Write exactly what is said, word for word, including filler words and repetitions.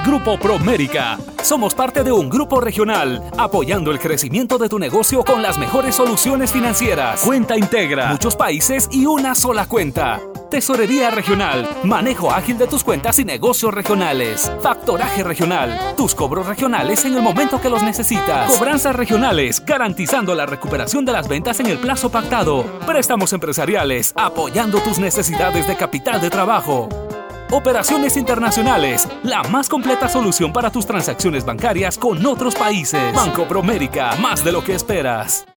Grupo Promérica. Somos parte de un grupo regional, apoyando el crecimiento de tu negocio con las mejores soluciones financieras. Cuenta Integra, muchos países y una sola cuenta. Tesorería regional, manejo ágil de tus cuentas y negocios regionales. Factoraje regional, tus cobros regionales en el momento que los necesitas. Cobranzas regionales, garantizando la recuperación de las ventas en el plazo pactado. Préstamos empresariales, apoyando tus necesidades de capital de trabajo. Operaciones internacionales, la más completa solución para tus transacciones bancarias con otros países. Banco Promérica, más de lo que esperas.